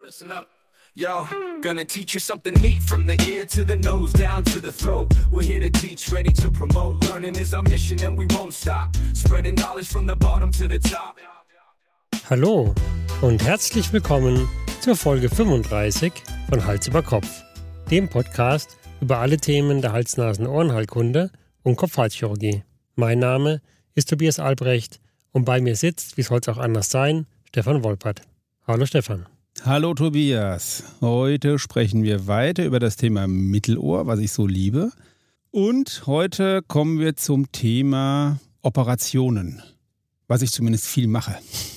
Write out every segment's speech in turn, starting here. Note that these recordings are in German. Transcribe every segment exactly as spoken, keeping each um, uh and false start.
Listen up. Yo, gonna teach you something neat from the ear to the nose, down to the throat. We're here to teach, ready to promote. Learning is our mission and we won't stop. Spreading knowledge from the bottom to the top. Hallo und herzlich willkommen zur Folge fünfunddreißig von Hals über Kopf, dem Podcast über alle Themen der Hals-Nasen-Ohrenheilkunde und Kopf-Hals-Chirurgie. Mein Name ist Tobias Albrecht und bei mir sitzt, wie soll es auch anders sein, Stefan Wolpert. Hallo Stefan. Hallo Tobias, heute sprechen wir weiter über das Thema Mittelohr, was ich so liebe. Und heute kommen wir zum Thema Operationen, was ich zumindest viel mache.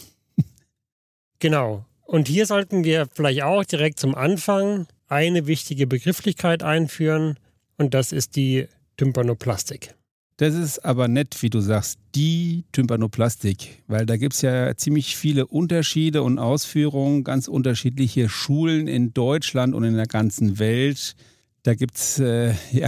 Genau, und hier sollten wir vielleicht auch direkt zum Anfang eine wichtige Begrifflichkeit einführen und das ist die Tympanoplastik. Das ist aber nett, wie du sagst, die Tympanoplastik, weil da gibt es ja ziemlich viele Unterschiede und Ausführungen, ganz unterschiedliche Schulen in Deutschland und in der ganzen Welt. Da gibt es, äh, ja,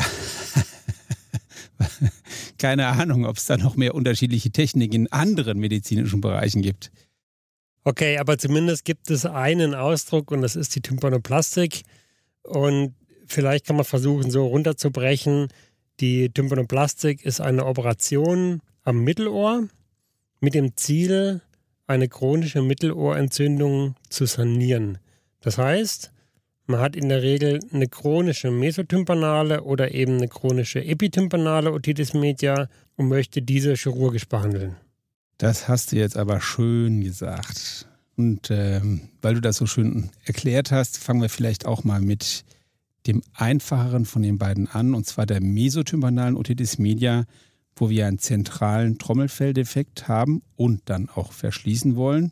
keine Ahnung, ob es da noch mehr unterschiedliche Techniken in anderen medizinischen Bereichen gibt. Okay, aber zumindest gibt es einen Ausdruck und das ist die Tympanoplastik und vielleicht kann man versuchen, so runterzubrechen. Die Tympanoplastik ist eine Operation am Mittelohr mit dem Ziel, eine chronische Mittelohrentzündung zu sanieren. Das heißt, man hat in der Regel eine chronische mesotympanale oder eben eine chronische epitympanale Otitis media und möchte diese chirurgisch behandeln. Das hast du jetzt aber schön gesagt. Und ähm, weil du das so schön erklärt hast, fangen wir vielleicht auch mal mit dem einfacheren von den beiden an, und zwar der mesotympanalen Otitis media, wo wir einen zentralen Trommelfelldefekt haben und dann auch verschließen wollen.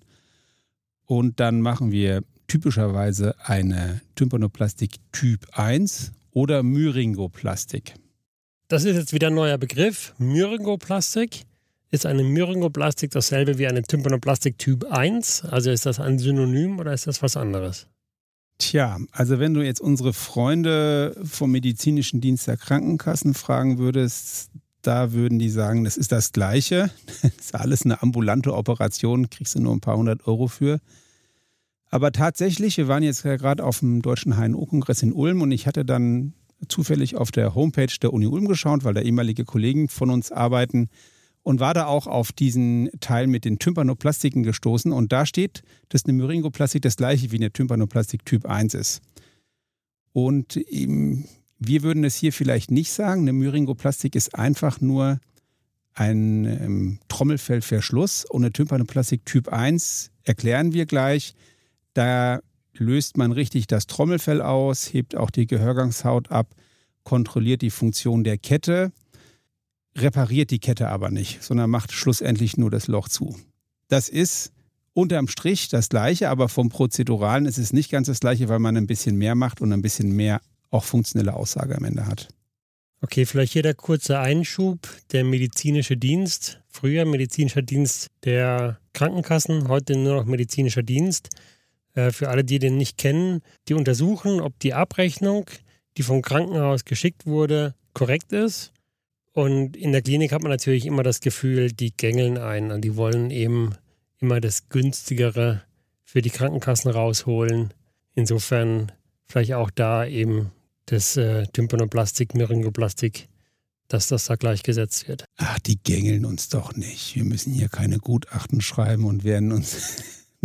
Und dann machen wir typischerweise eine Tympanoplastik Typ eins oder Myringoplastik. Das ist jetzt wieder ein neuer Begriff. Myringoplastik. Ist eine Myringoplastik dasselbe wie eine Tympanoplastik Typ eins? Also ist das ein Synonym oder ist das was anderes? Tja, also wenn du jetzt unsere Freunde vom medizinischen Dienst der Krankenkassen fragen würdest, da würden die sagen, das ist das Gleiche. Das ist alles eine ambulante Operation, kriegst du nur ein paar hundert Euro für. Aber tatsächlich, wir waren jetzt ja gerade auf dem Deutschen H N O-Kongress in Ulm und ich hatte dann zufällig auf der Homepage der Uni Ulm geschaut, weil da ehemalige Kollegen von uns arbeiten, und war da auch auf diesen Teil mit den Tympanoplastiken gestoßen. Und da steht, dass eine Myringoplastik das gleiche wie eine Tympanoplastik Typ eins ist. Und eben, wir würden es hier vielleicht nicht sagen. Eine Myringoplastik ist einfach nur ein ähm, Trommelfellverschluss. Und eine Tympanoplastik Typ eins erklären wir gleich. Da löst man richtig das Trommelfell aus, hebt auch die Gehörgangshaut ab, kontrolliert die Funktion der Kette, repariert die Kette aber nicht, sondern macht schlussendlich nur das Loch zu. Das ist unterm Strich das Gleiche, aber vom Prozeduralen ist es nicht ganz das Gleiche, weil man ein bisschen mehr macht und ein bisschen mehr auch funktionelle Aussage am Ende hat. Okay, vielleicht hier der kurze Einschub. Der medizinische Dienst, früher medizinischer Dienst der Krankenkassen, heute nur noch medizinischer Dienst. Für alle, die den nicht kennen, die untersuchen, ob die Abrechnung, die vom Krankenhaus geschickt wurde, korrekt ist. Und in der Klinik hat man natürlich immer das Gefühl, die gängeln ein und die wollen eben immer das Günstigere für die Krankenkassen rausholen. Insofern vielleicht auch da eben das äh, Tympanoplastik, Myringoplastik, dass das da gleichgesetzt wird. Ach, die gängeln uns doch nicht. Wir müssen hier keine Gutachten schreiben und werden uns...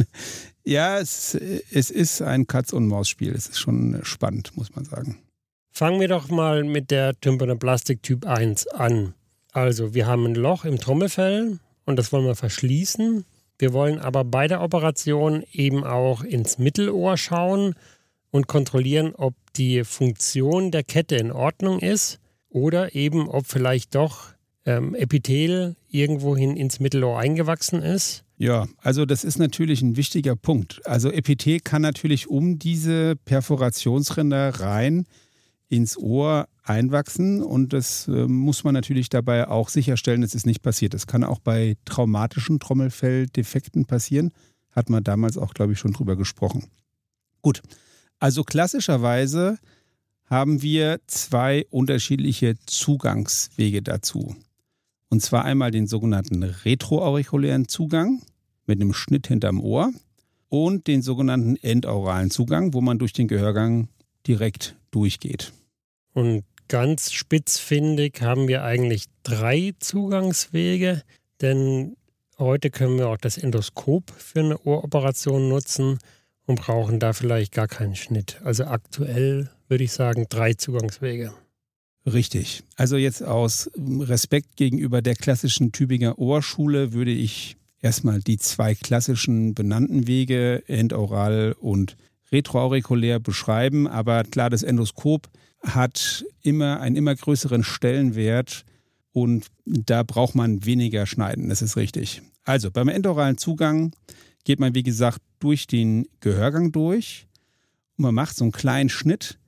Ja, es, es ist ein Katz-und-Maus-Spiel. Es ist schon spannend, muss man sagen. Fangen wir doch mal mit der Tympanoplastik Typ eins an. Also, wir haben ein Loch im Trommelfell und das wollen wir verschließen. Wir wollen aber bei der Operation eben auch ins Mittelohr schauen und kontrollieren, ob die Funktion der Kette in Ordnung ist oder eben, ob vielleicht doch ähm, Epithel irgendwohin ins Mittelohr eingewachsen ist. Ja, also das ist natürlich ein wichtiger Punkt. Also Epithel kann natürlich um diese Perforationsränder rein ins Ohr einwachsen und das äh, muss man natürlich dabei auch sicherstellen, dass es nicht passiert. Das kann auch bei traumatischen Trommelfelldefekten passieren. Hat man damals auch, glaube ich, schon drüber gesprochen. Gut, also klassischerweise haben wir zwei unterschiedliche Zugangswege dazu. Und zwar einmal den sogenannten retroaurikulären Zugang mit einem Schnitt hinterm Ohr und den sogenannten endauralen Zugang, wo man durch den Gehörgang direkt durchgeht. Und ganz spitzfindig haben wir eigentlich drei Zugangswege, denn heute können wir auch das Endoskop für eine Ohroperation nutzen und brauchen da vielleicht gar keinen Schnitt. Also aktuell würde ich sagen drei Zugangswege. Richtig. Also jetzt aus Respekt gegenüber der klassischen Tübinger Ohrschule würde ich erstmal die zwei klassischen benannten Wege, endoral und retroaurikulär, beschreiben. Aber klar, das Endoskop hat immer einen immer größeren Stellenwert und da braucht man weniger schneiden, das ist richtig. Also beim endauralen Zugang geht man, wie gesagt, durch den Gehörgang durch und man macht so einen kleinen Schnitt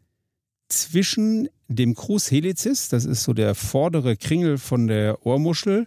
zwischen dem Crus helicis, das ist so der vordere Kringel von der Ohrmuschel,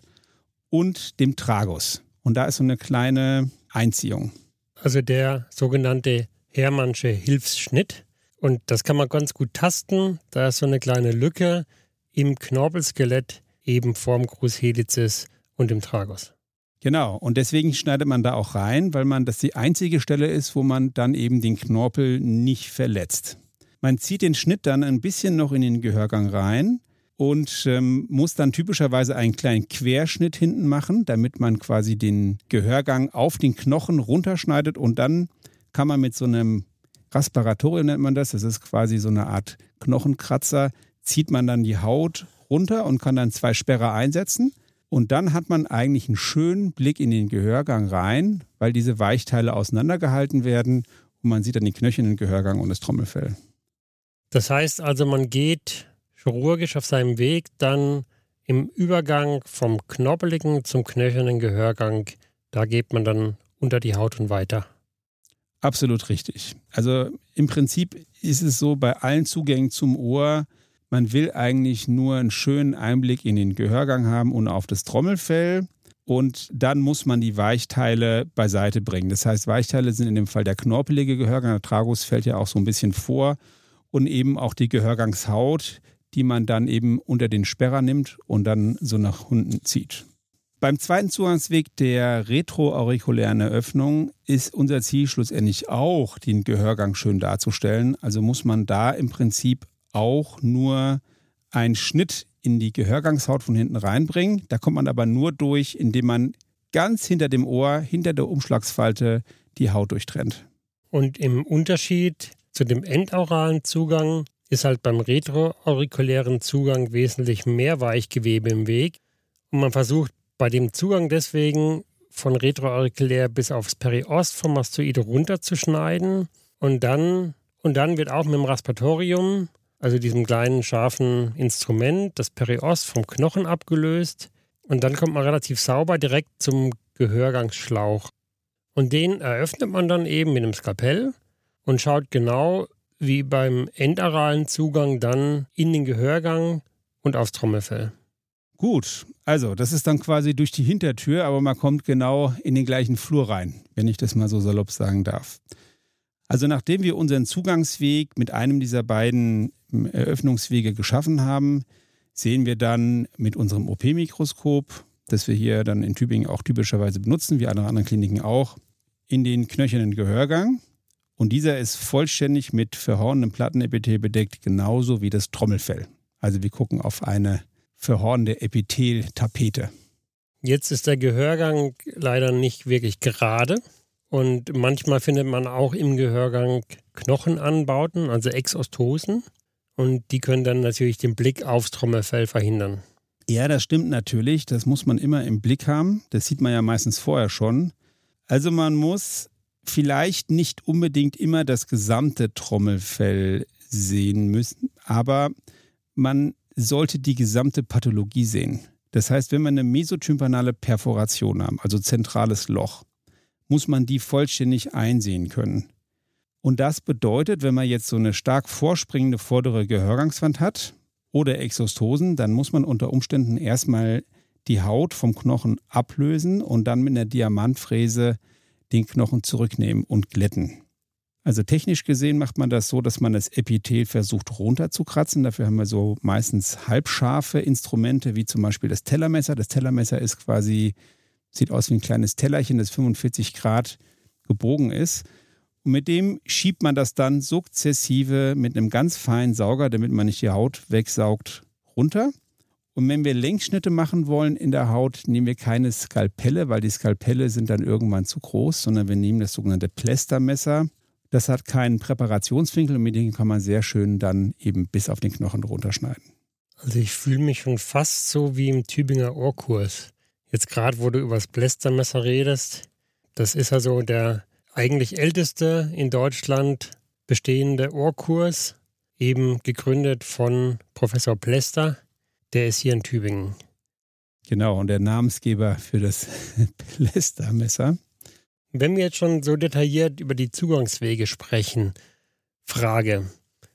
und dem Tragus. Und da ist so eine kleine Einziehung. Also der sogenannte Hermannsche Hilfsschnitt. Und das kann man ganz gut tasten. Da ist so eine kleine Lücke im Knorpelskelett eben vorm Crus helicis und im Tragus. Genau, und deswegen schneidet man da auch rein, weil man das die einzige Stelle ist, wo man dann eben den Knorpel nicht verletzt. Man zieht den Schnitt dann ein bisschen noch in den Gehörgang rein und ähm, muss dann typischerweise einen kleinen Querschnitt hinten machen, damit man quasi den Gehörgang auf den Knochen runterschneidet und dann kann man mit so einem Rasparatorium, nennt man das, das ist quasi so eine Art Knochenkratzer, zieht man dann die Haut runter und kann dann zwei Sperrer einsetzen. Und dann hat man eigentlich einen schönen Blick in den Gehörgang rein, weil diese Weichteile auseinandergehalten werden und man sieht dann die Knöchel im Gehörgang und das Trommelfell. Das heißt also, man geht chirurgisch auf seinem Weg dann im Übergang vom knorpeligen zum knöchernen Gehörgang, da geht man dann unter die Haut und weiter. Absolut richtig. Also im Prinzip ist es so bei allen Zugängen zum Ohr, man will eigentlich nur einen schönen Einblick in den Gehörgang haben und auf das Trommelfell und dann muss man die Weichteile beiseite bringen. Das heißt, Weichteile sind in dem Fall der knorpelige Gehörgang, der Tragus fällt ja auch so ein bisschen vor und eben auch die Gehörgangshaut, die man dann eben unter den Sperrer nimmt und dann so nach unten zieht. Beim zweiten Zugangsweg der retroaurikulären Eröffnung ist unser Ziel schlussendlich auch, den Gehörgang schön darzustellen. Also muss man da im Prinzip auch nur einen Schnitt in die Gehörgangshaut von hinten reinbringen. Da kommt man aber nur durch, indem man ganz hinter dem Ohr, hinter der Umschlagsfalte, die Haut durchtrennt. Und im Unterschied zu dem endauralen Zugang ist halt beim retroaurikulären Zugang wesentlich mehr Weichgewebe im Weg. Und man versucht bei dem Zugang deswegen von retroaurikulär bis aufs Periost vom Mastoid runterzuschneiden. Und dann, und dann wird auch mit dem Raspatorium, also diesem kleinen scharfen Instrument, das Periost vom Knochen abgelöst. Und dann kommt man relativ sauber direkt zum Gehörgangsschlauch. Und den eröffnet man dann eben mit einem Skalpell und schaut genau wie beim endauralen Zugang dann in den Gehörgang und aufs Trommelfell. Gut, also das ist dann quasi durch die Hintertür, aber man kommt genau in den gleichen Flur rein, wenn ich das mal so salopp sagen darf. Also nachdem wir unseren Zugangsweg mit einem dieser beiden Eröffnungswege geschaffen haben, sehen wir dann mit unserem O P-Mikroskop, das wir hier dann in Tübingen auch typischerweise benutzen, wie alle anderen Kliniken auch, in den knöchernen Gehörgang. Und dieser ist vollständig mit verhornenem Plattenepithel bedeckt, genauso wie das Trommelfell. Also wir gucken auf eine verhornende Epitheltapete. Jetzt ist der Gehörgang leider nicht wirklich gerade. Und manchmal findet man auch im Gehörgang Knochenanbauten, also Exostosen. Und die können dann natürlich den Blick aufs Trommelfell verhindern. Ja, das stimmt natürlich. Das muss man immer im Blick haben. Das sieht man ja meistens vorher schon. Also man muss vielleicht nicht unbedingt immer das gesamte Trommelfell sehen müssen, aber man sollte die gesamte Pathologie sehen. Das heißt, wenn wir eine mesotympanale Perforation haben, also zentrales Loch, muss man die vollständig einsehen können. Und das bedeutet, wenn man jetzt so eine stark vorspringende vordere Gehörgangswand hat oder Exostosen, dann muss man unter Umständen erstmal die Haut vom Knochen ablösen und dann mit einer Diamantfräse den Knochen zurücknehmen und glätten. Also technisch gesehen macht man das so, dass man das Epithel versucht runterzukratzen. Dafür haben wir so meistens halbscharfe Instrumente, wie zum Beispiel das Tellermesser. Das Tellermesser ist quasi, sieht aus wie ein kleines Tellerchen, das fünfundvierzig Grad gebogen ist. Und mit dem schiebt man das dann sukzessive mit einem ganz feinen Sauger, damit man nicht die Haut wegsaugt, runter. Und wenn wir Längsschnitte machen wollen in der Haut, nehmen wir keine Skalpelle, weil die Skalpelle sind dann irgendwann zu groß, sondern wir nehmen das sogenannte Plästermesser. Das hat keinen Präparationswinkel und mit dem kann man sehr schön dann eben bis auf den Knochen runterschneiden. Also ich fühle mich schon fast so wie im Tübinger Ohrkurs. Jetzt gerade, wo du über das Plästermesser redest, das ist also der eigentlich älteste in Deutschland bestehende Ohrkurs, eben gegründet von Professor Pläster. Der ist hier in Tübingen. Genau, und der Namensgeber für das Plästermesser. Wenn wir jetzt schon so detailliert über die Zugangswege sprechen, Frage,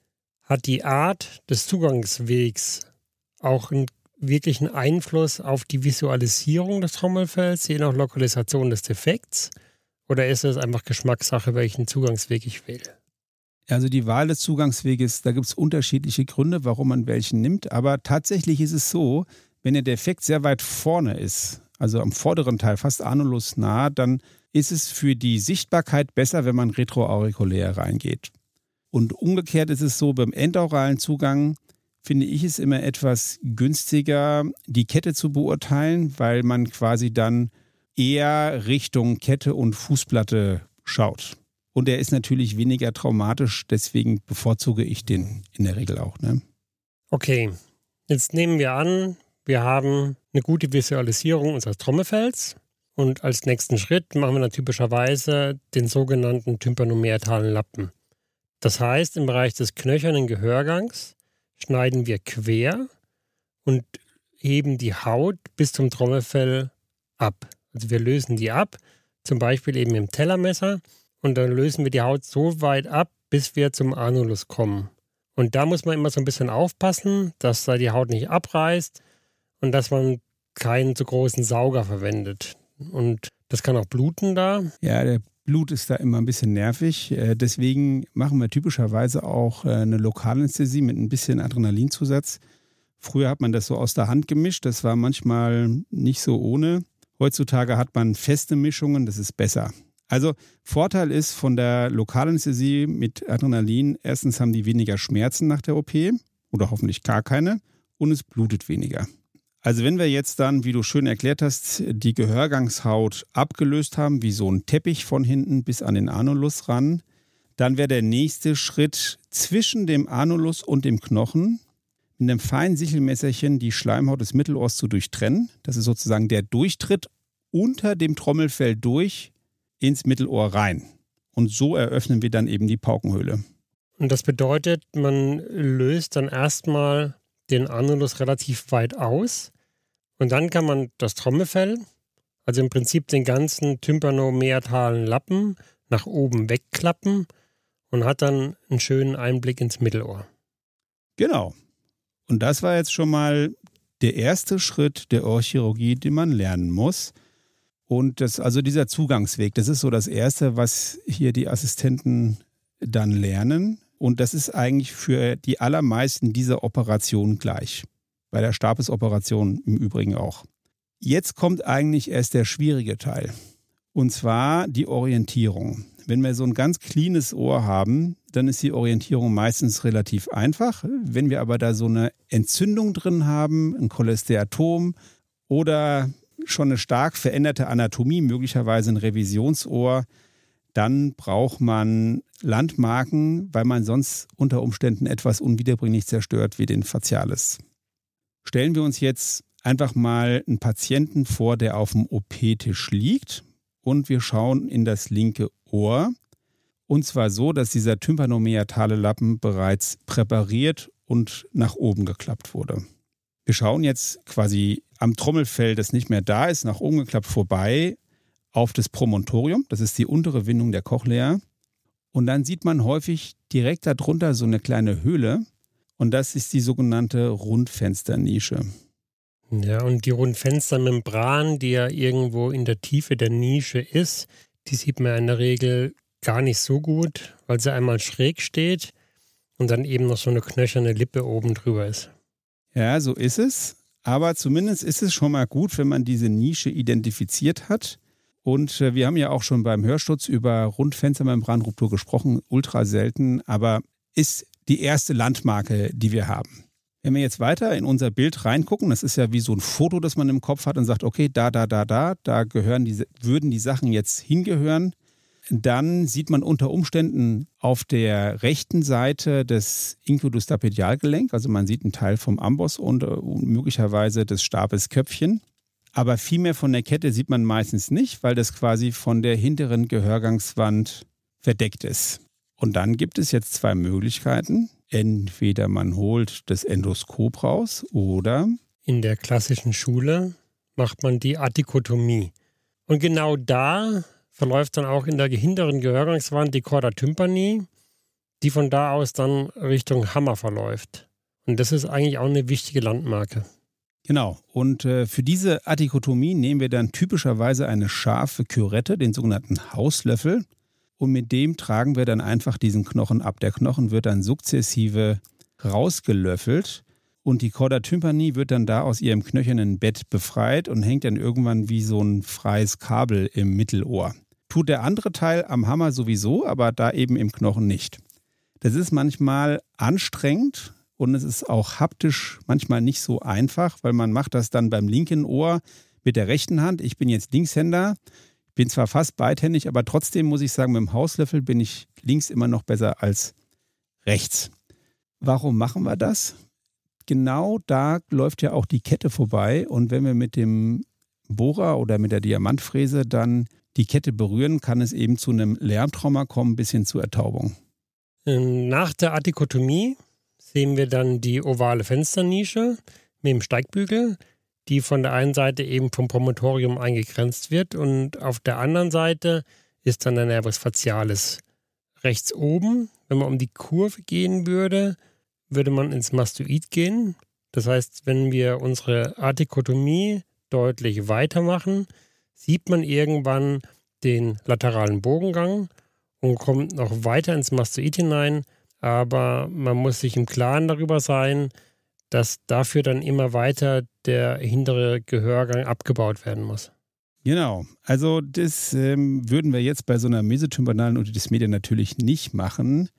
hat die Art des Zugangswegs auch einen wirklichen Einfluss auf die Visualisierung des Trommelfells, je nach Lokalisation des Defekts? Oder ist es einfach Geschmackssache, welchen Zugangsweg ich wähle? Also die Wahl des Zugangsweges, da gibt es unterschiedliche Gründe, warum man welchen nimmt. Aber tatsächlich ist es so, wenn der Defekt sehr weit vorne ist, also am vorderen Teil, fast anulusnah, dann ist es für die Sichtbarkeit besser, wenn man retroaurikulär reingeht. Und umgekehrt ist es so, beim endauralen Zugang finde ich es immer etwas günstiger, die Kette zu beurteilen, weil man quasi dann eher Richtung Kette und Fußplatte schaut. Und er ist natürlich weniger traumatisch, deswegen bevorzuge ich den in der Regel auch. Ne? Okay, jetzt nehmen wir an, wir haben eine gute Visualisierung unseres Trommelfells und als nächsten Schritt machen wir dann typischerweise den sogenannten tympanomeatalen Lappen. Das heißt, im Bereich des knöchernen Gehörgangs schneiden wir quer und heben die Haut bis zum Trommelfell ab. Also wir lösen die ab, zum Beispiel eben im Tellermesser. Und dann lösen wir die Haut so weit ab, bis wir zum Anulus kommen. Und da muss man immer so ein bisschen aufpassen, dass da die Haut nicht abreißt und dass man keinen zu großen Sauger verwendet. Und das kann auch bluten da. Ja, der Blut ist da immer ein bisschen nervig. Deswegen machen wir typischerweise auch eine Lokalanästhesie mit ein bisschen Adrenalinzusatz. Früher hat man das so aus der Hand gemischt. Das war manchmal nicht so ohne. Heutzutage hat man feste Mischungen. Das ist besser. Also Vorteil ist von der Lokalanästhesie mit Adrenalin, erstens haben die weniger Schmerzen nach der O P oder hoffentlich gar keine und es blutet weniger. Also wenn wir jetzt dann, wie du schön erklärt hast, die Gehörgangshaut abgelöst haben, wie so ein Teppich von hinten bis an den Anulus ran, dann wäre der nächste Schritt zwischen dem Anulus und dem Knochen mit einem feinen Sichelmesserchen die Schleimhaut des Mittelohrs zu durchtrennen. Das ist sozusagen der Durchtritt unter dem Trommelfell durch ins Mittelohr rein. Und so eröffnen wir dann eben die Paukenhöhle. Und das bedeutet, man löst dann erstmal den Anulus relativ weit aus und dann kann man das Trommelfell, also im Prinzip den ganzen tympanomeatalen Lappen, nach oben wegklappen und hat dann einen schönen Einblick ins Mittelohr. Genau. Und das war jetzt schon mal der erste Schritt der Ohrchirurgie, den man lernen muss. Und das, also dieser Zugangsweg, das ist so das Erste, was hier die Assistenten dann lernen. Und das ist eigentlich für die allermeisten dieser Operationen gleich. Bei der Stabes-Operation im Übrigen auch. Jetzt kommt eigentlich erst der schwierige Teil. Und zwar die Orientierung. Wenn wir so ein ganz cleanes Ohr haben, dann ist die Orientierung meistens relativ einfach. Wenn wir aber da so eine Entzündung drin haben, ein Cholesteatom oder schon eine stark veränderte Anatomie, möglicherweise ein Revisionsohr, dann braucht man Landmarken, weil man sonst unter Umständen etwas unwiederbringlich zerstört wie den Facialis. Stellen wir uns jetzt einfach mal einen Patienten vor, der auf dem O P-Tisch liegt und wir schauen in das linke Ohr. Und zwar so, dass dieser tympanomeatale Lappen bereits präpariert und nach oben geklappt wurde. Wir schauen jetzt quasi am Trommelfell, das nicht mehr da ist, nach oben geklappt vorbei auf das Promontorium. Das ist die untere Windung der Cochlea. Und dann sieht man häufig direkt darunter so eine kleine Höhle. Und das ist die sogenannte Rundfensternische. Ja, und die Rundfenstermembran, die ja irgendwo in der Tiefe der Nische ist, die sieht man in der Regel gar nicht so gut, weil sie einmal schräg steht und dann eben noch so eine knöcherne Lippe oben drüber ist. Ja, so ist es. Aber zumindest ist es schon mal gut, wenn man diese Nische identifiziert hat. Und äh, wir haben ja auch schon beim Hörschutz über Rundfenstermembranruptur gesprochen, ultra selten, aber ist die erste Landmarke, die wir haben. Wenn wir jetzt weiter in unser Bild reingucken, das ist ja wie so ein Foto, das man im Kopf hat und sagt, okay, da, da, da, da, da gehören die, würden die Sachen jetzt hingehören. Dann sieht man unter Umständen auf der rechten Seite das Incudus-Stapedialgelenk, also man sieht einen Teil vom Amboss und, und möglicherweise des Stabes Köpfchen. Aber viel mehr von der Kette sieht man meistens nicht, weil das quasi von der hinteren Gehörgangswand verdeckt ist. Und dann gibt es jetzt zwei Möglichkeiten. Entweder man holt das Endoskop raus oder in der klassischen Schule macht man die Adikotomie. Und genau da verläuft dann auch in der hinteren Gehörgangswand die Chorda tympani, die von da aus dann Richtung Hammer verläuft. Und das ist eigentlich auch eine wichtige Landmarke. Genau. Und äh, für diese Adikotomie nehmen wir dann typischerweise eine scharfe Kürette, den sogenannten Hauslöffel. Und mit dem tragen wir dann einfach diesen Knochen ab. Der Knochen wird dann sukzessive rausgelöffelt und die Chorda tympani wird dann da aus ihrem knöchernen Bett befreit und hängt dann irgendwann wie so ein freies Kabel im Mittelohr. Tut der andere Teil am Hammer sowieso, aber da eben im Knochen nicht. Das ist manchmal anstrengend und es ist auch haptisch manchmal nicht so einfach, weil man macht das dann beim linken Ohr mit der rechten Hand. Ich bin jetzt Linkshänder. Bin zwar fast beidhändig, aber trotzdem muss ich sagen, mit dem Hauslöffel bin ich links immer noch besser als rechts. Warum machen wir das? Genau da läuft ja auch die Kette vorbei und wenn wir mit dem Bohrer oder mit der Diamantfräse dann die Kette berühren, kann es eben zu einem Lärmtrauma kommen, bis hin zur Ertaubung. Nach der Adikotomie sehen wir dann die ovale Fensternische mit dem Steigbügel, die von der einen Seite eben vom Promontorium eingegrenzt wird und auf der anderen Seite ist dann der Nervus facialis. Rechts oben, wenn man um die Kurve gehen würde, würde man ins Mastoid gehen. Das heißt, wenn wir unsere Adikotomie deutlich weitermachen, sieht man irgendwann den lateralen Bogengang und kommt noch weiter ins Mastoid hinein, aber man muss sich im Klaren darüber sein, dass dafür dann immer weiter der hintere Gehörgang abgebaut werden muss. Genau, also das ähm, würden wir jetzt bei so einer mesotympanalen Otitis media natürlich nicht machen,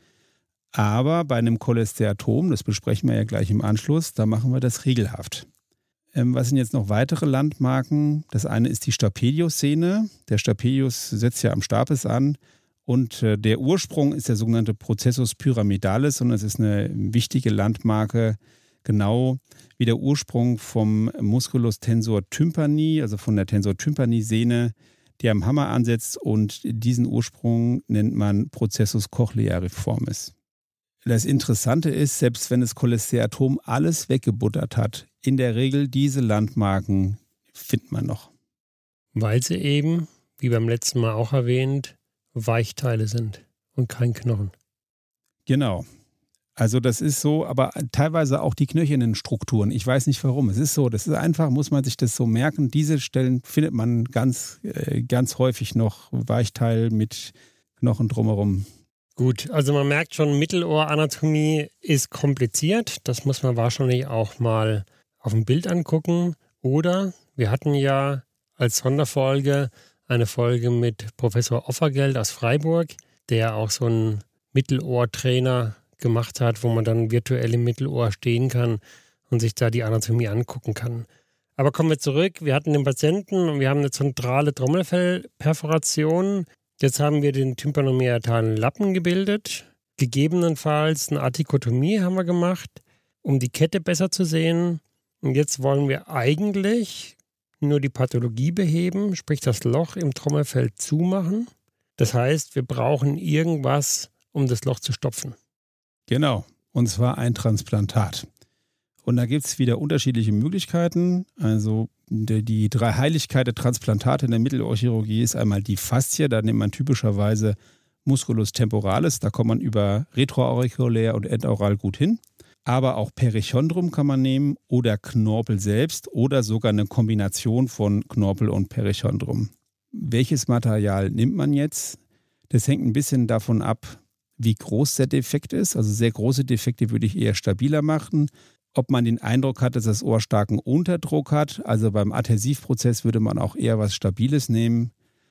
aber bei einem Cholesteatom, das besprechen wir ja gleich im Anschluss, da machen wir das regelhaft. Ähm, was sind jetzt noch weitere Landmarken? Das eine ist die Stapedius-Sehne. Der Stapedius setzt ja am Stapes an und äh, der Ursprung ist der sogenannte Processus pyramidalis und das ist eine wichtige Landmarke, genau wie der Ursprung vom Musculus tensor tympani, also von der Tensor tympani-Sehne, die am Hammer ansetzt und diesen Ursprung nennt man Processus cochleariformis. Das Interessante ist, selbst wenn das Cholesteatom alles weggebuttert hat, in der Regel diese Landmarken findet man noch. Weil sie eben, wie beim letzten Mal auch erwähnt, Weichteile sind und kein Knochen. Genau. Also das ist so, aber teilweise auch die knöchernen Strukturen. Ich weiß nicht warum. Es ist so, das ist einfach, muss man sich das so merken. Diese Stellen findet man ganz, äh, ganz häufig noch, Weichteil mit Knochen drumherum. Gut, also man merkt schon, Mittelohranatomie ist kompliziert. Das muss man wahrscheinlich auch mal auf dem Bild angucken. Oder wir hatten ja als Sonderfolge eine Folge mit Professor Offergeld aus Freiburg, der auch so einen Mittelohrtrainer gemacht hat, wo man dann virtuell im Mittelohr stehen kann und sich da die Anatomie angucken kann. Aber kommen wir zurück. Wir hatten den Patienten und wir haben eine zentrale Trommelfellperforation. Jetzt haben wir den tympanomeatalen Lappen gebildet. Gegebenenfalls eine Adikotomie haben wir gemacht, um die Kette besser zu sehen. Und jetzt wollen wir eigentlich nur die Pathologie beheben, sprich das Loch im Trommelfell zumachen. Das heißt, wir brauchen irgendwas, um das Loch zu stopfen. Genau, und zwar ein Transplantat. Und da gibt es wieder unterschiedliche Möglichkeiten. Also die, die Dreiheiligkeit der Transplantate in der Mittelohrchirurgie ist einmal die Faszie, da nimmt man typischerweise Musculus temporalis, da kommt man über retroaurikulär und endaural gut hin. Aber auch Perichondrium kann man nehmen oder Knorpel selbst oder sogar eine Kombination von Knorpel und Perichondrium. Welches Material nimmt man jetzt? Das hängt ein bisschen davon ab, wie groß der Defekt ist. Also sehr große Defekte würde ich eher stabiler machen. Ob man den Eindruck hat, dass das Ohr starken Unterdruck hat. Also beim Adhäsivprozess würde man auch eher was Stabiles nehmen.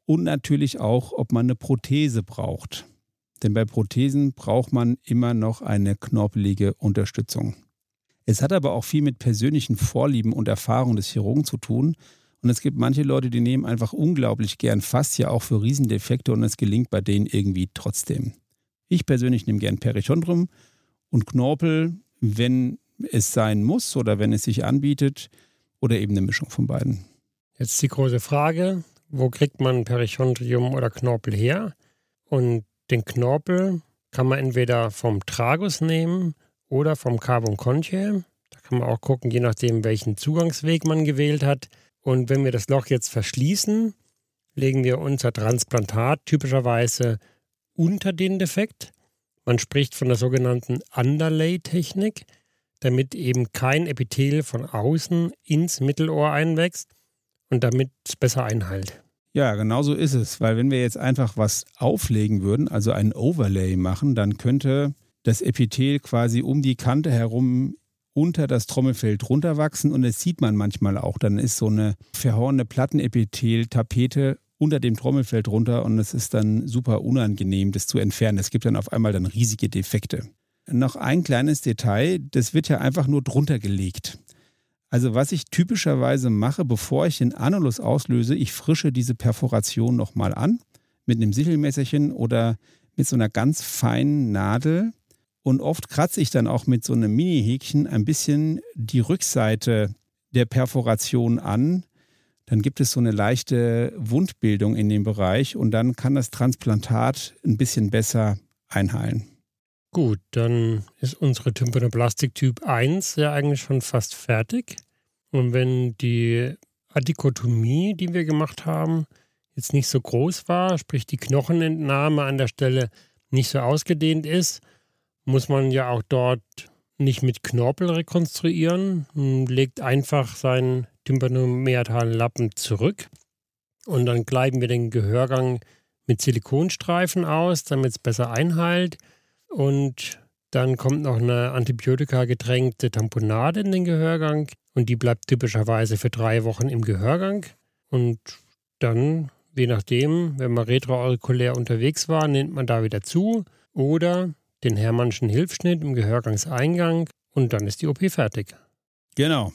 Und natürlich auch, ob man eine Prothese braucht. Denn bei Prothesen braucht man immer noch eine knorpelige Unterstützung. Es hat aber auch viel mit persönlichen Vorlieben und Erfahrungen des Chirurgen zu tun. Und es gibt manche Leute, die nehmen einfach unglaublich gern Faszie, auch für Riesendefekte, und es gelingt bei denen irgendwie trotzdem. Ich persönlich nehme gern Perichondrium und Knorpel, wenn es sein muss oder wenn es sich anbietet, oder eben eine Mischung von beiden. Jetzt die große Frage, wo kriegt man Perichondrium oder Knorpel her? Und den Knorpel kann man entweder vom Tragus nehmen oder vom Carbon-Conchae. Da kann man auch gucken, je nachdem, welchen Zugangsweg man gewählt hat. Und wenn wir das Loch jetzt verschließen, legen wir unser Transplantat typischerweise unter den Defekt. Man spricht von der sogenannten Underlay-Technik, damit eben kein Epithel von außen ins Mittelohr einwächst und damit es besser einheilt. Ja, genau so ist es, weil wenn wir jetzt einfach was auflegen würden, also ein Overlay machen, dann könnte das Epithel quasi um die Kante herum unter das Trommelfell drunter wachsen, und das sieht man manchmal auch. Dann ist so eine verhorene Plattenepithel-Tapete unter dem Trommelfell drunter, und es ist dann super unangenehm, das zu entfernen. Es gibt dann auf einmal dann riesige Defekte. Noch ein kleines Detail, das wird ja einfach nur drunter gelegt. Also was ich typischerweise mache, bevor ich den Annulus auslöse, ich frische diese Perforation nochmal an mit einem Sichelmesserchen oder mit so einer ganz feinen Nadel, und oft kratze ich dann auch mit so einem Mini-Häkchen ein bisschen die Rückseite der Perforation an. Dann gibt es so eine leichte Wundbildung in dem Bereich, und dann kann das Transplantat ein bisschen besser einheilen. Gut, dann ist unsere Tympanoplastik Typ eins ja eigentlich schon fast fertig. Und wenn die Adikotomie, die wir gemacht haben, jetzt nicht so groß war, sprich die Knochenentnahme an der Stelle nicht so ausgedehnt ist, muss man ja auch dort nicht mit Knorpel rekonstruieren. Man legt einfach seinen tympanomeatralen Lappen zurück, und dann gleichen wir den Gehörgang mit Silikonstreifen aus, damit es besser einheilt. Und dann kommt noch eine antibiotika-getränkte Tamponade in den Gehörgang, und die bleibt typischerweise für drei Wochen im Gehörgang. Und dann, je nachdem, wenn man retroaurikulär unterwegs war, nimmt man da wieder zu oder den Herrmannschen Hilfsschnitt im Gehörgangseingang, und dann ist die O P fertig. Genau,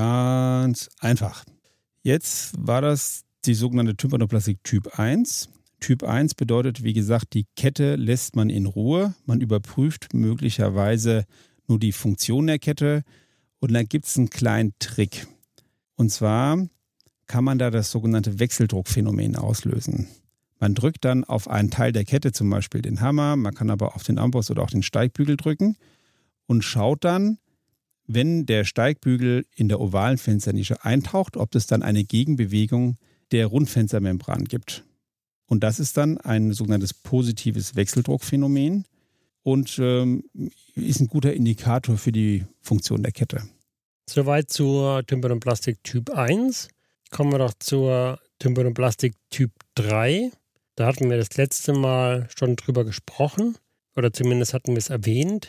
ganz einfach. Jetzt war das die sogenannte Tympanoplastik Typ eins. Typ eins bedeutet, wie gesagt, die Kette lässt man in Ruhe. Man überprüft möglicherweise nur die Funktion der Kette, und dann gibt es einen kleinen Trick. Und zwar kann man da das sogenannte Wechseldruckphänomen auslösen. Man drückt dann auf einen Teil der Kette, zum Beispiel den Hammer, man kann aber auf den Amboss oder auch den Steigbügel drücken und schaut dann, wenn der Steigbügel in der ovalen Fensternische eintaucht, ob es dann eine Gegenbewegung der Rundfenstermembran gibt. Und das ist dann ein sogenanntes positives Wechseldruckphänomen und ähm, ist ein guter Indikator für die Funktion der Kette. Soweit zur Tympanoplastik Typ eins. Kommen wir doch zur Tympanoplastik Typ drei. Da hatten wir das letzte Mal schon drüber gesprochen, oder zumindest hatten wir es erwähnt.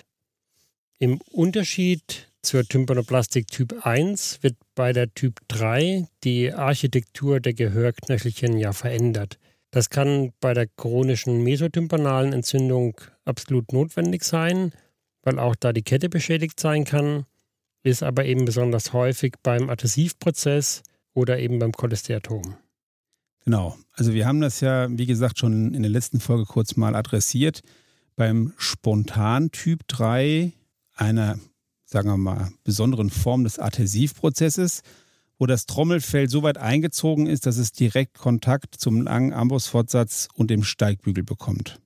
Im Unterschied zur Tympanoplastik Typ eins wird bei der Typ drei die Architektur der Gehörknöchelchen ja verändert. Das kann bei der chronischen mesotympanalen Entzündung absolut notwendig sein, weil auch da die Kette beschädigt sein kann, ist aber eben besonders häufig beim Adhäsivprozess oder eben beim Cholesteatom. Genau, also wir haben das ja, wie gesagt, schon in der letzten Folge kurz mal adressiert. Beim Spontan-Typ drei, einer, sagen wir mal, besonderen Form des Adhäsivprozesses, wo das Trommelfell so weit eingezogen ist, dass es direkt Kontakt zum langen Ambossfortsatz und dem Steigbügel bekommt.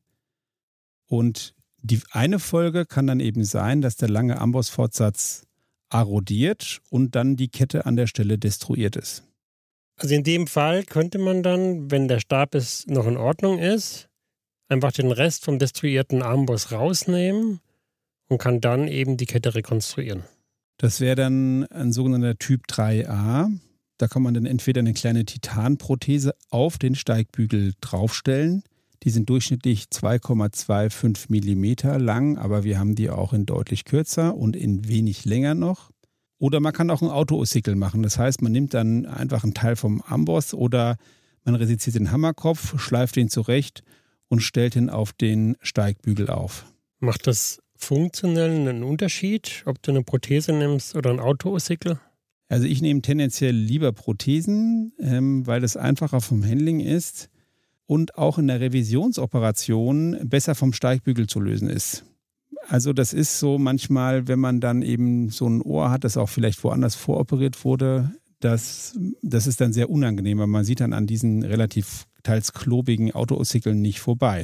Und die eine Folge kann dann eben sein, dass der lange Ambossfortsatz arrodiert und dann die Kette an der Stelle destruiert ist. Also in dem Fall könnte man dann, wenn der Stab ist, noch in Ordnung ist, einfach den Rest vom destruierten Amboss rausnehmen und kann dann eben die Kette rekonstruieren. Das wäre dann ein sogenannter Typ drei a. Da kann man dann entweder eine kleine Titanprothese auf den Steigbügel draufstellen. Die sind durchschnittlich zwei Komma fünfundzwanzig Millimeter lang, aber wir haben die auch in deutlich kürzer und in wenig länger noch. Oder man kann auch ein Auto-Ossikel machen. Das heißt, man nimmt dann einfach einen Teil vom Amboss oder Man resiziert den Hammerkopf, schleift ihn zurecht und stellt ihn auf den Steigbügel auf. Macht das funktionell einen Unterschied, ob du eine Prothese nimmst oder ein Autocycle? Also ich nehme tendenziell lieber Prothesen, ähm, weil das einfacher vom Handling ist und auch in der Revisionsoperation besser vom Steigbügel zu lösen ist. Also das ist so manchmal, wenn man dann eben so ein Ohr hat, das auch vielleicht woanders voroperiert wurde, das, das ist dann sehr unangenehm, weil man sieht dann an diesen relativ teils klobigen Autocyclen nicht vorbei.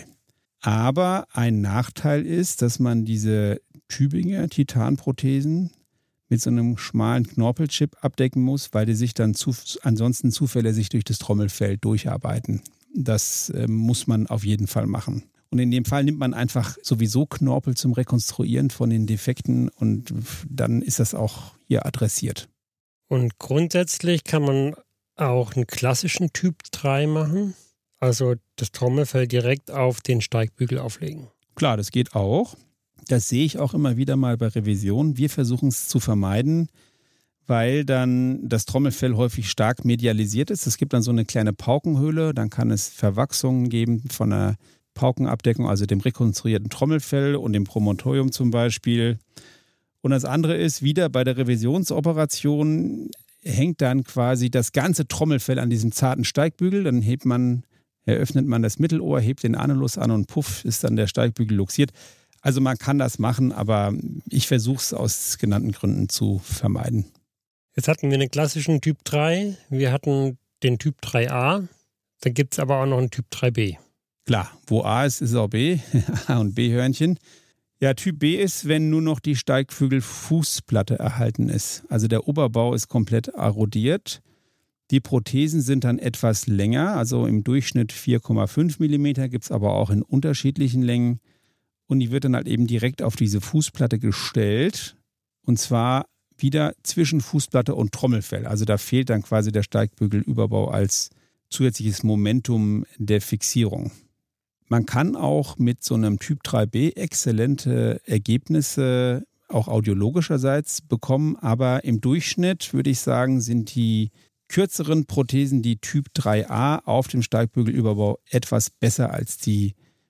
Aber ein Nachteil ist, dass man diese Tübinger Titanprothesen mit so einem schmalen Knorpelchip abdecken muss, weil die sich dann zu, ansonsten zuverlässig durch das Trommelfell durcharbeiten. Das äh, muss man auf jeden Fall machen. Und in dem Fall nimmt man einfach sowieso Knorpel zum Rekonstruieren von den Defekten und dann ist das auch hier adressiert. Und grundsätzlich kann man auch einen klassischen Typ drei machen, also das Trommelfell direkt auf den Steigbügel auflegen. Klar, das geht auch. Das sehe ich auch immer wieder mal bei Revisionen. Wir versuchen es zu vermeiden, weil dann das Trommelfell häufig stark medialisiert ist. Es gibt dann so eine kleine Paukenhöhle, dann kann es Verwachsungen geben von einer Paukenabdeckung, also dem rekonstruierten Trommelfell und dem Promontorium zum Beispiel. Und das andere ist, wieder bei der Revisionsoperation hängt dann quasi das ganze Trommelfell an diesem zarten Steigbügel. Dann hebt man, eröffnet man das Mittelohr, hebt den Anulus an und puff, ist dann der Steigbügel luxiert. Also man kann das machen, aber ich versuche es aus genannten Gründen zu vermeiden. Jetzt hatten wir einen klassischen Typ drei, wir hatten den Typ drei a, dann gibt es aber auch noch einen Typ drei b. Klar, wo A ist, ist auch B, A und B-Hörnchen. Ja, Typ B ist, wenn nur noch die Steigbügelfußplatte erhalten ist. Also der Oberbau ist komplett erodiert. Die Prothesen sind dann etwas länger, also im Durchschnitt vier Komma fünf Millimeter, gibt es aber auch in unterschiedlichen Längen. Und die wird dann halt eben direkt auf diese Fußplatte gestellt. Und zwar wieder zwischen Fußplatte und Trommelfell. Also da fehlt dann quasi der Steigbügelüberbau als zusätzliches Momentum der Fixierung. Man kann auch mit so einem Typ drei b exzellente Ergebnisse auch audiologischerseits bekommen, aber im Durchschnitt würde ich sagen, sind die kürzeren Prothesen, die Typ drei a auf dem Steigbügelüberbau, etwas besser als die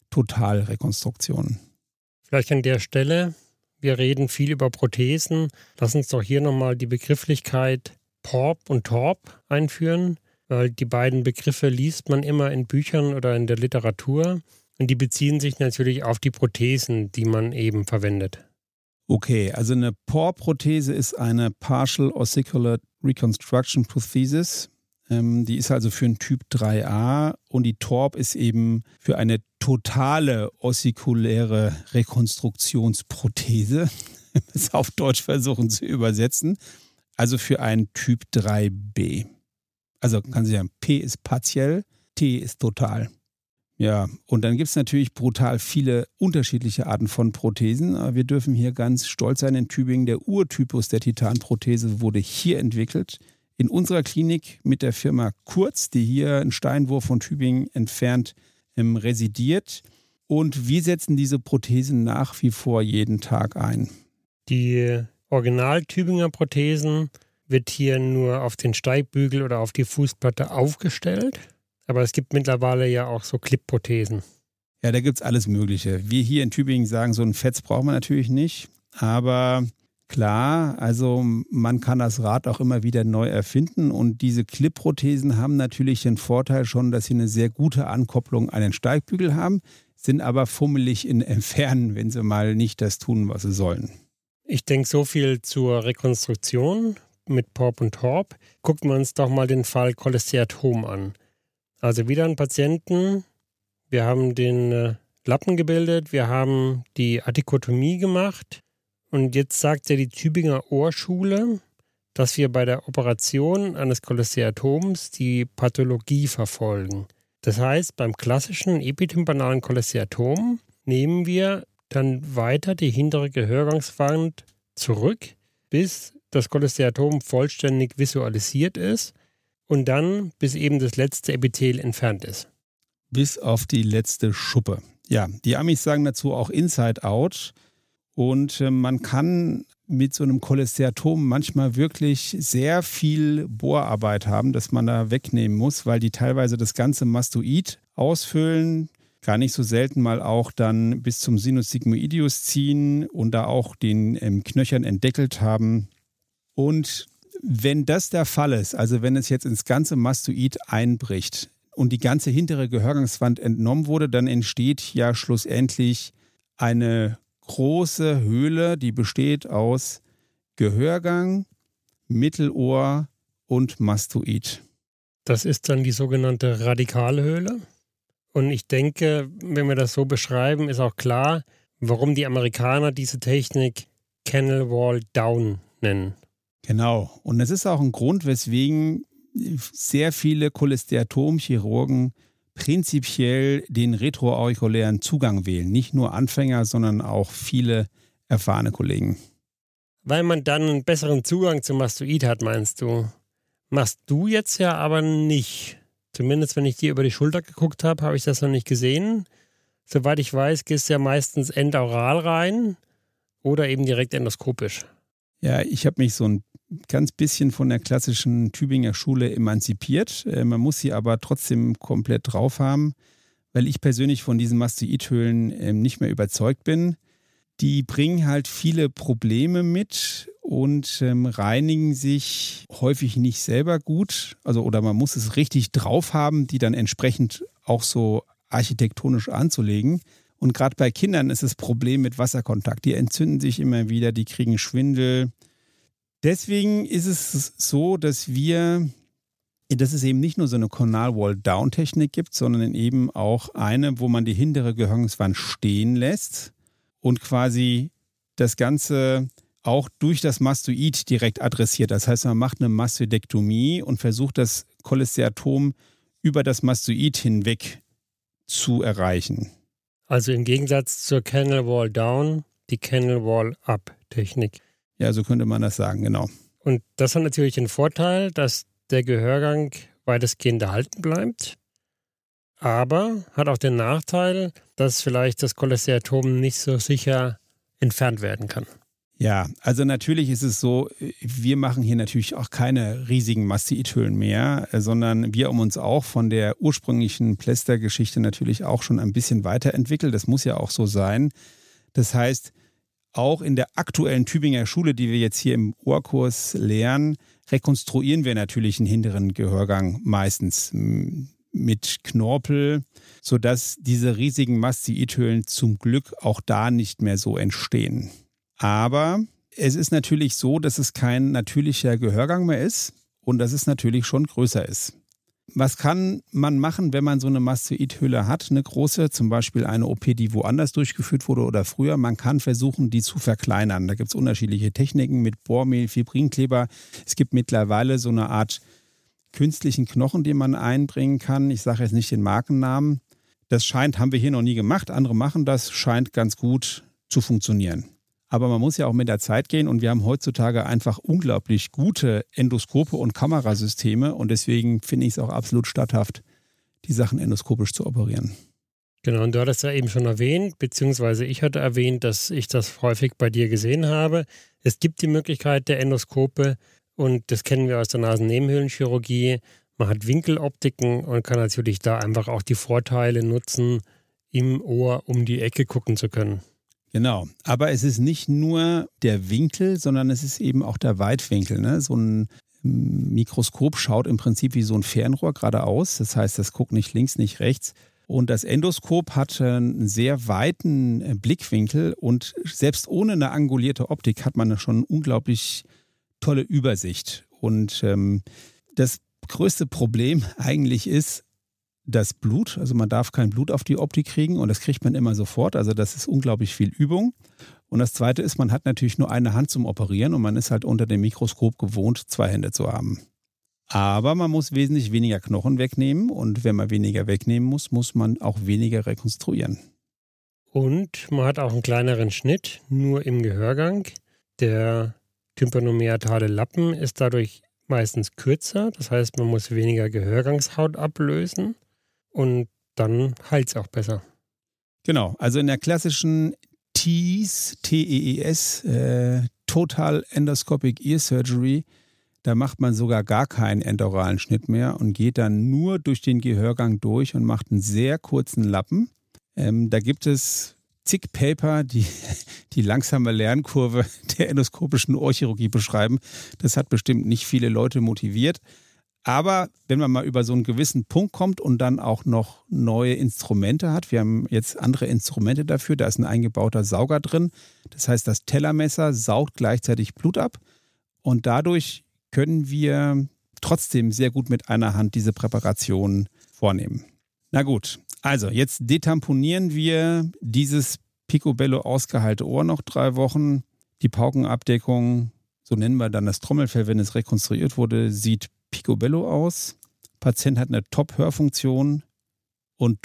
Totalrekonstruktionen. Vielleicht an der Stelle, wir reden viel über Prothesen. Lass uns doch hier nochmal die Begrifflichkeit P O R P und T O R P einführen, weil die beiden Begriffe liest man immer in Büchern oder in der Literatur und die beziehen sich natürlich auf die Prothesen, die man eben verwendet. Okay, also eine P O R P-Prothese ist eine Partial Ossicular Reconstruction Prosthesis. Ähm, die ist also für einen Typ drei a und die T O R P ist eben für eine totale ossikuläre Rekonstruktionsprothese. Das auf Deutsch versuchen zu übersetzen. Also für einen Typ drei b. Also kann sich sagen, P ist partiell, T ist total. Ja, und dann gibt es natürlich brutal viele unterschiedliche Arten von Prothesen. Aber wir dürfen hier ganz stolz sein in Tübingen. Der Urtypus der Titanprothese wurde hier entwickelt. In unserer Klinik mit der Firma Kurz, die hier einen Steinwurf von Tübingen entfernt ähm, residiert. Und wir setzen diese Prothesen nach wie vor jeden Tag ein. Die Original-Tübinger Prothesen wird hier nur auf den Steigbügel oder auf die Fußplatte aufgestellt. Aber es gibt mittlerweile ja auch so Clip-Prothesen. Ja, da gibt es alles Mögliche. Wir hier in Tübingen sagen, so ein Fetz braucht man natürlich nicht. Aber klar, also man kann das Rad auch immer wieder neu erfinden. Und diese Clip-Prothesen haben natürlich den Vorteil schon, dass sie eine sehr gute Ankopplung an den Steigbügel haben, sind aber fummelig in Entfernen, wenn sie mal nicht das tun, was sie sollen. Ich denke, so viel zur Rekonstruktion mit P O R P und T O R P. Gucken wir uns doch mal den Fall Cholesteatom an. Also wieder ein Patienten, wir haben den äh, Lappen gebildet, wir haben die Adikotomie gemacht und jetzt sagt ja die Tübinger Ohrschule, dass wir bei der Operation eines Cholesteatoms die Pathologie verfolgen. Das heißt, beim klassischen epitympanalen Cholesteatom nehmen wir dann weiter die hintere Gehörgangswand zurück, bis das Cholesteatom vollständig visualisiert ist. Und dann, bis eben das letzte Epithel entfernt ist. Bis auf die letzte Schuppe. Ja, die Amis sagen dazu auch Inside Out. Und äh, man kann mit so einem Cholesteatom manchmal wirklich sehr viel Bohrarbeit haben, dass man da wegnehmen muss, weil die teilweise das ganze Mastoid ausfüllen, gar nicht so selten mal auch dann bis zum Sinus sigmoideus ziehen und da auch den ähm, Knöchern entdeckelt haben. Und wenn das der Fall ist, also wenn es jetzt ins ganze Mastoid einbricht und die ganze hintere Gehörgangswand entnommen wurde, dann entsteht ja schlussendlich eine große Höhle, die besteht aus Gehörgang, Mittelohr und Mastoid. Das ist dann die sogenannte Radikalhöhle. Und ich denke, wenn wir das so beschreiben, ist auch klar, warum die Amerikaner diese Technik Canal Wall Down nennen. Genau. Und das ist auch ein Grund, weswegen sehr viele Cholesteatomchirurgen prinzipiell den retroaurikulären Zugang wählen. Nicht nur Anfänger, sondern auch viele erfahrene Kollegen. Weil man dann einen besseren Zugang zum Mastoid hat, meinst du? Machst du jetzt ja aber nicht. Zumindest wenn ich dir über die Schulter geguckt habe, habe ich das noch nicht gesehen. Soweit ich weiß, gehst du ja meistens endaural rein oder eben direkt endoskopisch. Ja, ich habe mich so ein ganz bisschen von der klassischen Tübinger Schule emanzipiert. Man muss sie aber trotzdem komplett drauf haben, weil ich persönlich von diesen Mastoidhöhlen nicht mehr überzeugt bin. Die bringen halt viele Probleme mit und reinigen sich häufig nicht selber gut. Also oder man muss es richtig drauf haben, die dann entsprechend auch so architektonisch anzulegen. Und gerade bei Kindern ist das Problem mit Wasserkontakt. Die entzünden sich immer wieder, die kriegen Schwindel. Deswegen ist es so, dass wir, dass es eben nicht nur so eine Canal-Wall-Down-Technik gibt, sondern eben auch eine, wo man die hintere Gehörgangswand stehen lässt und quasi das Ganze auch durch das Mastoid direkt adressiert. Das heißt, man macht eine Mastoidektomie und versucht, das Cholesteatom über das Mastoid hinweg zu erreichen. Also im Gegensatz zur Canal Wall Down, die Canal Wall Up Technik. Ja, so könnte man das sagen, genau. Und das hat natürlich den Vorteil, dass der Gehörgang weitestgehend erhalten bleibt, aber hat auch den Nachteil, dass vielleicht das Cholesteatom nicht so sicher entfernt werden kann. Ja, also natürlich ist es so, wir machen hier natürlich auch keine riesigen Mastoidhöhlen mehr, sondern wir haben uns auch von der ursprünglichen Plästergeschichte natürlich auch schon ein bisschen weiterentwickelt. Das muss ja auch so sein. Das heißt, auch in der aktuellen Tübinger Schule, die wir jetzt hier im Ohrkurs lernen, rekonstruieren wir natürlich einen hinteren Gehörgang meistens mit Knorpel, sodass diese riesigen Mastoidhöhlen zum Glück auch da nicht mehr so entstehen. Aber es ist natürlich so, dass es kein natürlicher Gehörgang mehr ist und dass es natürlich schon größer ist. Was kann man machen, wenn man so eine Mastoidhöhle hat, eine große, zum Beispiel eine O P, die woanders durchgeführt wurde oder früher? Man kann versuchen, die zu verkleinern. Da gibt es unterschiedliche Techniken mit Bohrmehl, Fibrinkleber. Es gibt mittlerweile so eine Art künstlichen Knochen, den man einbringen kann. Ich sage jetzt nicht den Markennamen. Das scheint, haben wir hier noch nie gemacht. Andere machen das, scheint ganz gut zu funktionieren. Aber man muss ja auch mit der Zeit gehen und wir haben heutzutage einfach unglaublich gute Endoskope und Kamerasysteme und deswegen finde ich es auch absolut statthaft, die Sachen endoskopisch zu operieren. Genau, und du hattest ja eben schon erwähnt, beziehungsweise ich hatte erwähnt, dass ich das häufig bei dir gesehen habe. Es gibt die Möglichkeit der Endoskope und das kennen wir aus der Nasennebenhöhlenchirurgie. Man hat Winkeloptiken und kann natürlich da einfach auch die Vorteile nutzen, im Ohr um die Ecke gucken zu können. Genau, aber es ist nicht nur der Winkel, sondern es ist eben auch der Weitwinkel. Ne? So ein Mikroskop schaut im Prinzip wie so ein Fernrohr geradeaus. Das heißt, das guckt nicht links, nicht rechts. Und das Endoskop hat einen sehr weiten Blickwinkel und selbst ohne eine angulierte Optik hat man schon eine unglaublich tolle Übersicht. Und ähm, das größte Problem eigentlich ist, das Blut, also man darf kein Blut auf die Optik kriegen und das kriegt man immer sofort, also das ist unglaublich viel Übung. Und das Zweite ist, man hat natürlich nur eine Hand zum Operieren und man ist halt unter dem Mikroskop gewohnt, zwei Hände zu haben. Aber man muss wesentlich weniger Knochen wegnehmen und wenn man weniger wegnehmen muss, muss man auch weniger rekonstruieren. Und man hat auch einen kleineren Schnitt, nur im Gehörgang. Der tympanomeatale Lappen ist dadurch meistens kürzer, das heißt, man muss weniger Gehörgangshaut ablösen. Und dann heilt es auch besser. Genau, also in der klassischen T E E S, T E E S, äh, Total Endoscopic Ear Surgery. Da macht man sogar gar keinen entoralen Schnitt mehr und geht dann nur durch den Gehörgang durch und macht einen sehr kurzen Lappen. Ähm, da gibt es zig Paper, die die langsame Lernkurve der endoskopischen Ohrchirurgie beschreiben. Das hat bestimmt nicht viele Leute motiviert. Aber wenn man mal über so einen gewissen Punkt kommt und dann auch noch neue Instrumente hat, wir haben jetzt andere Instrumente dafür, da ist ein eingebauter Sauger drin. Das heißt, das Tellermesser saugt gleichzeitig Blut ab und dadurch können wir trotzdem sehr gut mit einer Hand diese Präparation vornehmen. Na gut, also jetzt detamponieren wir dieses Picobello ausgeheilte Ohr noch drei Wochen. Die Paukenabdeckung, so nennen wir dann das Trommelfell, wenn es rekonstruiert wurde, sieht Picobello aus. Patient hat eine Top-Hörfunktion und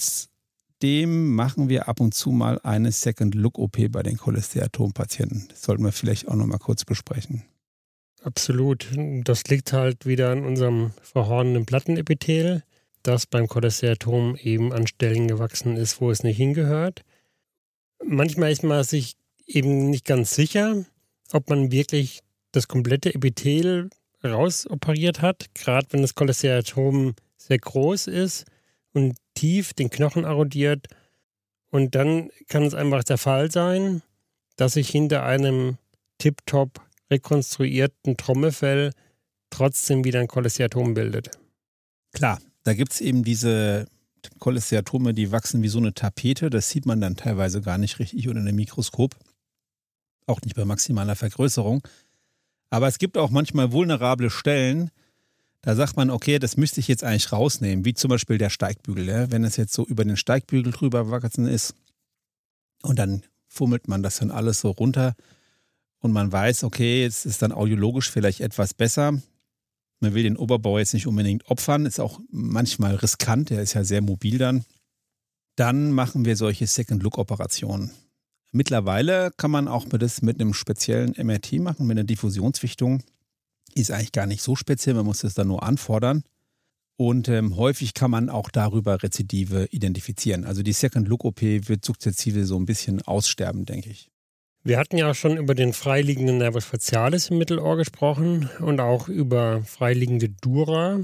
trotzdem machen wir ab und zu mal eine Second-Look-O P bei den Cholesteatom-Patienten. Das sollten wir vielleicht auch noch mal kurz besprechen. Absolut. Das liegt halt wieder an unserem verhornenden Plattenepithel, das beim Cholesteatom eben an Stellen gewachsen ist, wo es nicht hingehört. Manchmal ist man sich eben nicht ganz sicher, ob man wirklich das komplette Epithel rausoperiert hat, gerade wenn das Cholesteatom sehr groß ist und tief den Knochen erodiert. Und dann kann es einfach der Fall sein, dass sich hinter einem tiptop rekonstruierten Trommelfell trotzdem wieder ein Cholesteatom bildet. Klar, da gibt es eben diese Cholesteatome, die wachsen wie so eine Tapete. Das sieht man dann teilweise gar nicht richtig unter dem Mikroskop. Auch nicht bei maximaler Vergrößerung. Aber es gibt auch manchmal vulnerable Stellen, da sagt man, okay, das müsste ich jetzt eigentlich rausnehmen, wie zum Beispiel der Steigbügel. Ja? Wenn es jetzt so über den Steigbügel drüber wachsen ist und dann fummelt man das dann alles so runter und man weiß, okay, jetzt ist dann audiologisch vielleicht etwas besser. Man will den Oberbau jetzt nicht unbedingt opfern, ist auch manchmal riskant, der ist ja sehr mobil dann. Dann machen wir solche Second-Look-Operationen. Mittlerweile kann man auch das mit einem speziellen M R T machen, mit einer Diffusionswichtung. Ist eigentlich gar nicht so speziell, man muss das dann nur anfordern. Und ähm, häufig kann man auch darüber Rezidive identifizieren. Also die Second-Look-O P wird sukzessive so ein bisschen aussterben, denke ich. Wir hatten ja auch schon über den freiliegenden Nervus facialis im Mittelohr gesprochen und auch über freiliegende Dura.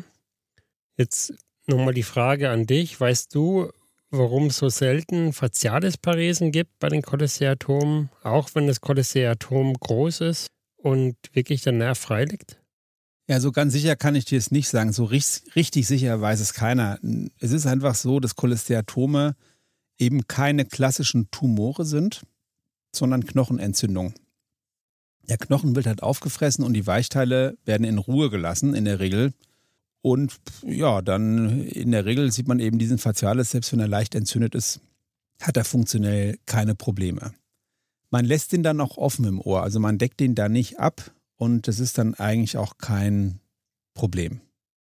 Jetzt nochmal die Frage an dich. Weißt du, warum es so selten Facialis-Paresen gibt bei den Cholesteatomen, auch wenn das Cholesteatom groß ist und wirklich der Nerv frei liegt? Ja, so ganz sicher kann ich dir es nicht sagen. So richtig, richtig sicher weiß es keiner. Es ist einfach so, dass Cholesteatome eben keine klassischen Tumore sind, sondern Knochenentzündung. Der Knochen wird halt aufgefressen und die Weichteile werden in Ruhe gelassen in der Regel. Und ja, dann in der Regel sieht man eben diesen Facialis, selbst wenn er leicht entzündet ist, hat er funktionell keine Probleme. Man lässt den dann auch offen im Ohr, also man deckt den da nicht ab und das ist dann eigentlich auch kein Problem.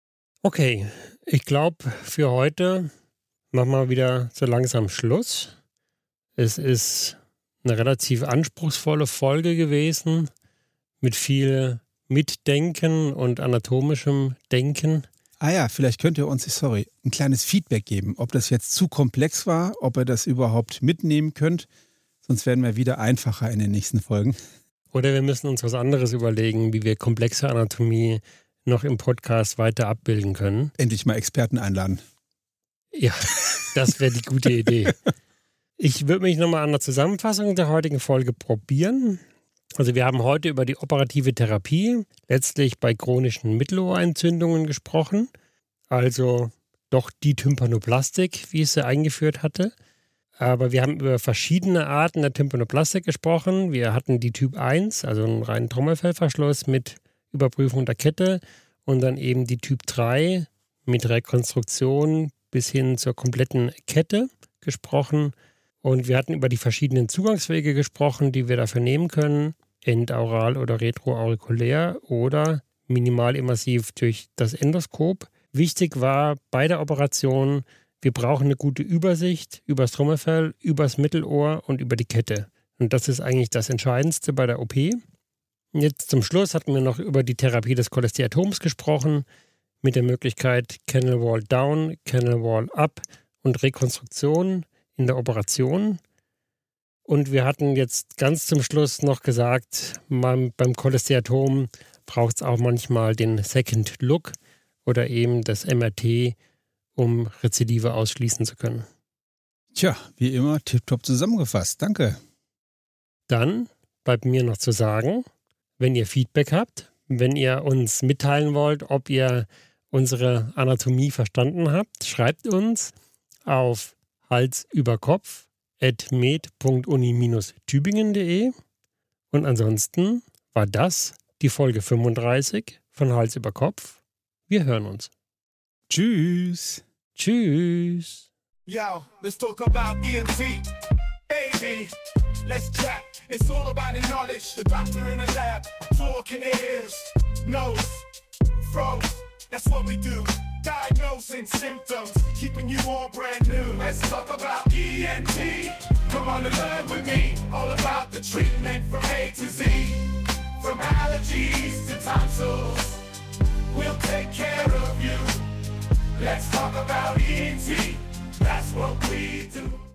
Okay, ich glaube, für heute machen wir wieder so langsam Schluss. Es ist eine relativ anspruchsvolle Folge gewesen mit viel Mitdenken und anatomischem Denken. Ah ja, vielleicht könnt ihr uns, sorry, ein kleines Feedback geben, ob das jetzt zu komplex war, ob ihr das überhaupt mitnehmen könnt. Sonst werden wir wieder einfacher in den nächsten Folgen. Oder wir müssen uns was anderes überlegen, wie wir komplexe Anatomie noch im Podcast weiter abbilden können. Endlich mal Experten einladen. Ja, das wäre die gute Idee. Ich würde mich nochmal an der Zusammenfassung der heutigen Folge probieren. Also wir haben heute über die operative Therapie, letztlich bei chronischen Mittelohrentzündungen gesprochen. Also doch die Tympanoplastik, wie ich sie eingeführt hatte. Aber wir haben über verschiedene Arten der Tympanoplastik gesprochen. Wir hatten die Typ eins, also einen reinen Trommelfellverschluss mit Überprüfung der Kette. Und dann eben die Typ drei mit Rekonstruktion bis hin zur kompletten Kette gesprochen. Und wir hatten über die verschiedenen Zugangswege gesprochen, die wir dafür nehmen können. Endaural oder retroaurikulär oder minimalimmersiv durch das Endoskop. Wichtig war bei der Operation, wir brauchen eine gute Übersicht über das Trommelfell, über das Mittelohr und über die Kette. Und das ist eigentlich das Entscheidendste bei der O P. Jetzt zum Schluss hatten wir noch über die Therapie des Cholesteatoms gesprochen, mit der Möglichkeit Canal Wall Down, Canal Wall Up und Rekonstruktion in der Operation. Und wir hatten jetzt ganz zum Schluss noch gesagt, beim, beim Cholesteatom braucht es auch manchmal den Second Look oder eben das M R T, um Rezidive ausschließen zu können. Tja, wie immer, tipptopp zusammengefasst. Danke. Dann bleibt mir noch zu sagen, wenn ihr Feedback habt, wenn ihr uns mitteilen wollt, ob ihr unsere Anatomie verstanden habt, schreibt uns auf Hals über Kopf at med punkt uni bindestrich tübingen punkt de. Und ansonsten war das die Folge fünfunddreißig von Hals über Kopf. Wir hören uns. Tschüss. Tschüss. Yo, let's talk about E N T. Baby, let's chat. It's all about the knowledge. The doctor in the lab, talking ears, nose, throat. That's what we do. Diagnosing symptoms, keeping you all brand new. Let's talk about E N T. Come on and learn with me. All about the treatment from A to Z. From allergies to tonsils, we'll take care of you. Let's talk about E N T. That's what we do.